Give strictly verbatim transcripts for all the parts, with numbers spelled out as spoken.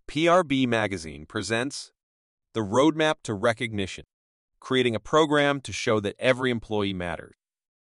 P R B Magazine presents The Roadmap to Recognition, Creating a Program to Show that Every Employee Matters,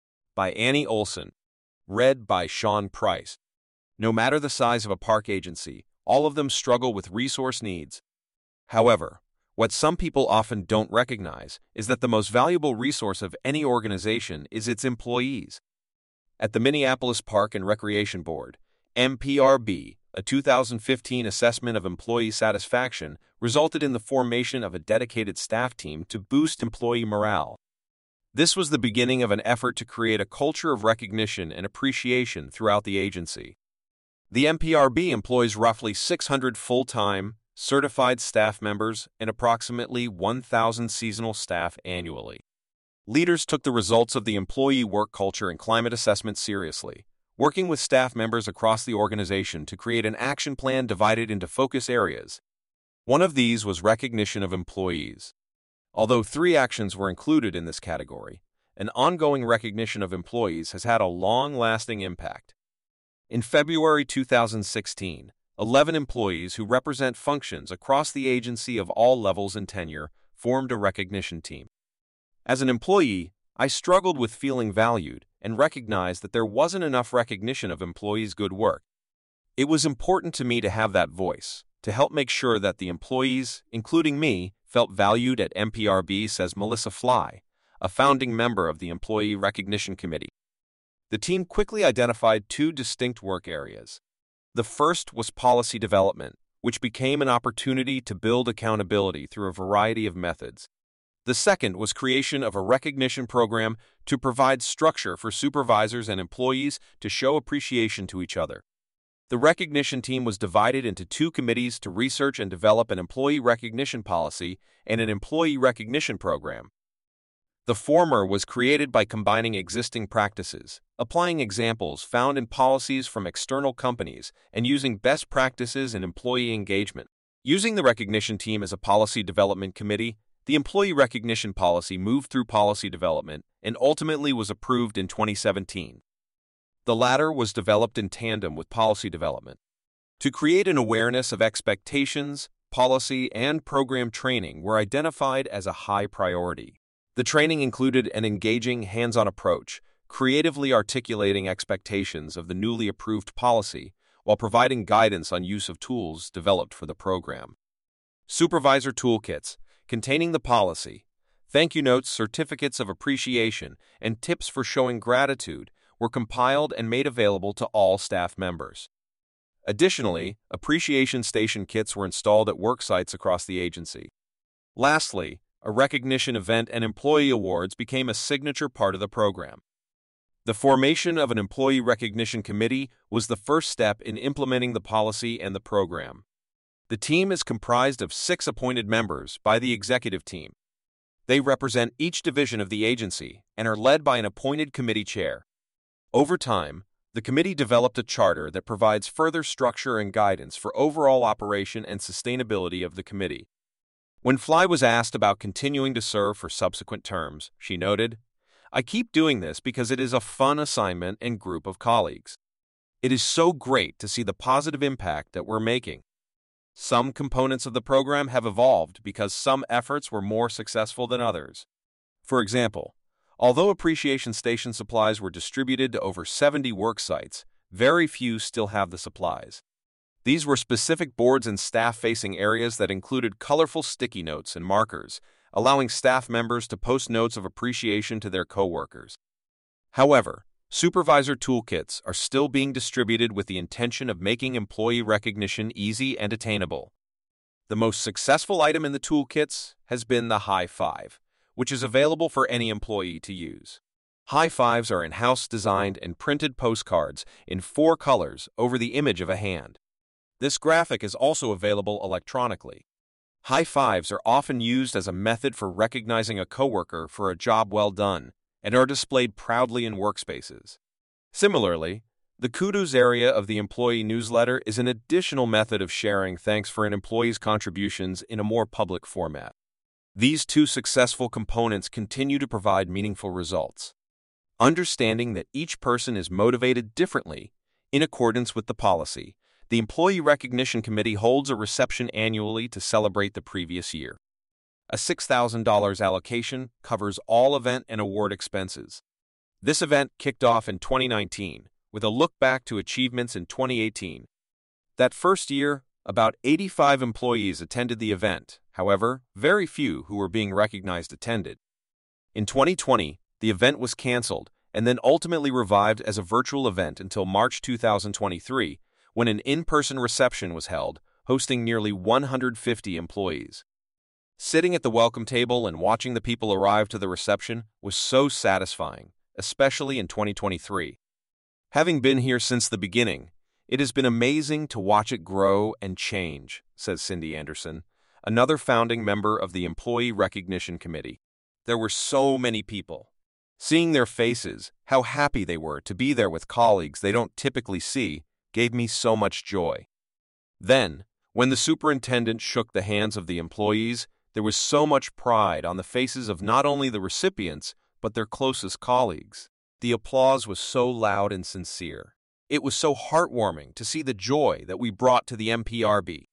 by Annie Olson, read by Sean Price. No matter the size of a park agency, all of them struggle with resource needs. However, what some people often don't recognize is that the most valuable resource of any organization is its employees. At the Minneapolis Park and Recreation Board, M P R B, a two thousand fifteen assessment of employee satisfaction resulted in the formation of a dedicated staff team to boost employee morale. This was the beginning of an effort to create a culture of recognition and appreciation throughout the agency. The M P R B employs roughly six hundred full-time, certified staff members and approximately one thousand seasonal staff annually. Leaders took the results of the employee work culture and climate assessment seriously, working with staff members across the organization to create an action plan divided into focus areas. One of these was recognition of employees. Although three actions were included in this category, an ongoing recognition of employees has had a long-lasting impact. In February two thousand sixteen, eleven employees who represent functions across the agency of all levels and tenure formed a recognition team. As an employee, I struggled with feeling valued and recognized that there wasn't enough recognition of employees' good work. It was important to me to have that voice, to help make sure that the employees, including me, felt valued at M P R B, says Melissa Fly, a founding member of the Employee Recognition Committee. The team quickly identified two distinct work areas. The first was policy development, which became an opportunity to build accountability through a variety of methods. The second was creation of a recognition program to provide structure for supervisors and employees to show appreciation to each other. The recognition team was divided into two committees to research and develop an employee recognition policy and an employee recognition program. The former was created by combining existing practices, applying examples found in policies from external companies, and using best practices in employee engagement. Using the recognition team as a policy development committee, the employee recognition policy moved through policy development and ultimately was approved in twenty seventeen. The latter was developed in tandem with policy development. To create an awareness of expectations, policy, and program training were identified as a high priority. The training included an engaging, hands-on approach, creatively articulating expectations of the newly approved policy while providing guidance on use of tools developed for the program. Supervisor toolkits containing the policy, thank you notes, certificates of appreciation, and tips for showing gratitude were compiled and made available to all staff members. Additionally, appreciation station kits were installed at work sites across the agency. Lastly, a recognition event and employee awards became a signature part of the program. The formation of an employee recognition committee was the first step in implementing the policy and the program. The team is comprised of six appointed members by the executive team. They represent each division of the agency and are led by an appointed committee chair. Over time, the committee developed a charter that provides further structure and guidance for overall operation and sustainability of the committee. When Fly was asked about continuing to serve for subsequent terms, she noted, "I keep doing this because it is a fun assignment and group of colleagues. It is so great to see the positive impact that we're making." Some components of the program have evolved because some efforts were more successful than others. For example, although appreciation station supplies were distributed to over seventy work sites, very few still have the supplies. These were specific boards and staff-facing areas that included colorful sticky notes and markers, allowing staff members to post notes of appreciation to their coworkers. However, supervisor toolkits are still being distributed with the intention of making employee recognition easy and attainable. The most successful item in the toolkits has been the High Five, which is available for any employee to use. High Fives are in-house designed and printed postcards in four colors over the image of a hand. This graphic is also available electronically. High Fives are often used as a method for recognizing a coworker for a job well done, and are displayed proudly in workspaces. Similarly, the Kudos area of the employee newsletter is an additional method of sharing thanks for an employee's contributions in a more public format. These two successful components continue to provide meaningful results. Understanding that each person is motivated differently in accordance with the policy the Employee Recognition Committee holds a reception annually to celebrate the previous year. A six thousand dollars allocation covers all event and award expenses. This event kicked off in twenty nineteen, with a look back to achievements in twenty eighteen. That first year, about eighty-five employees attended the event. However, very few who were being recognized attended. In twenty twenty, the event was canceled and then ultimately revived as a virtual event until March two thousand twenty-three, when an in-person reception was held, hosting nearly one hundred fifty employees. Sitting at the welcome table and watching the people arrive to the reception was so satisfying, especially in twenty twenty-three. Having been here since the beginning, it has been amazing to watch it grow and change, says Cindy Anderson, another founding member of the Employee Recognition Committee. There were so many people. Seeing their faces, how happy they were to be there with colleagues they don't typically see, gave me so much joy. Then, when the superintendent shook the hands of the employees, there was so much pride on the faces of not only the recipients, but their closest colleagues. The applause was so loud and sincere. It was so heartwarming to see the joy that we brought to the M P R B.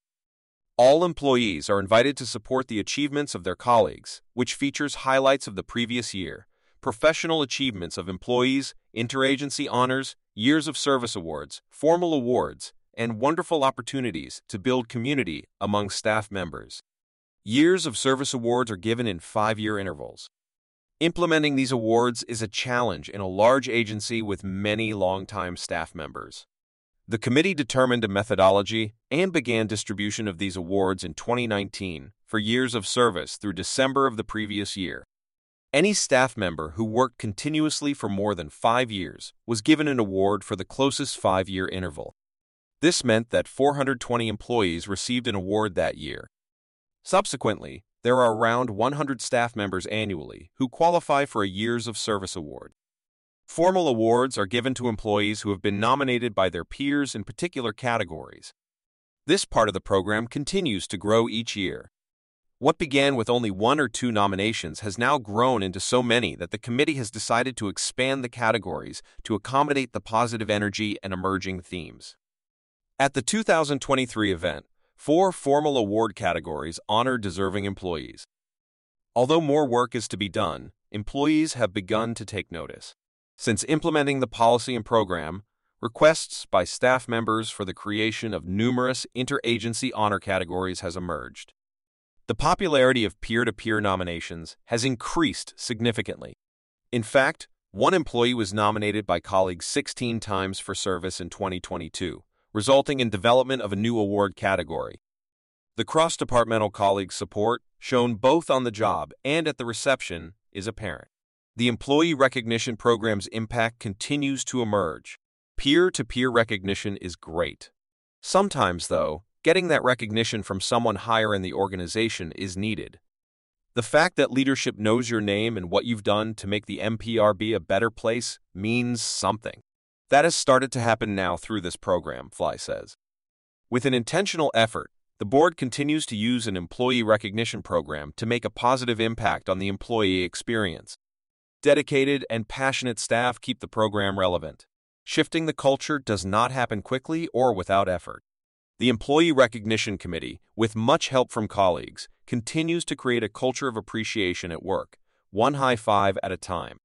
All employees are invited to support the achievements of their colleagues, which features highlights of the previous year, professional achievements of employees, interagency honors, years of service awards, formal awards, and wonderful opportunities to build community among staff members. Years of service awards are given in five-year intervals. Implementing these awards is a challenge in a large agency with many longtime staff members. The committee determined a methodology and began distribution of these awards in twenty nineteen for years of service through December of the previous year. Any staff member who worked continuously for more than five years was given an award for the closest five-year interval. This meant that four hundred twenty employees received an award that year. Subsequently, there are around one hundred staff members annually who qualify for a Years of Service award. Formal awards are given to employees who have been nominated by their peers in particular categories. This part of the program continues to grow each year. What began with only one or two nominations has now grown into so many that the committee has decided to expand the categories to accommodate the positive energy and emerging themes. At the two thousand twenty-three event, four formal award categories honor deserving employees. Although more work is to be done, employees have begun to take notice. Since implementing the policy and program, requests by staff members for the creation of numerous interagency honor categories has emerged. The popularity of peer-to-peer nominations has increased significantly. In fact, one employee was nominated by colleagues sixteen times for service in twenty twenty-two, resulting in development of a new award category. The cross-departmental colleague support, shown both on the job and at the reception, is apparent. The Employee Recognition Program's impact continues to emerge. Peer-to-peer recognition is great. Sometimes, though, getting that recognition from someone higher in the organization is needed. The fact that leadership knows your name and what you've done to make the M P R B a better place means something. That has started to happen now through this program, Fly says. With an intentional effort, the board continues to use an employee recognition program to make a positive impact on the employee experience. Dedicated and passionate staff keep the program relevant. Shifting the culture does not happen quickly or without effort. The Employee Recognition Committee, with much help from colleagues, continues to create a culture of appreciation at work, one high five at a time.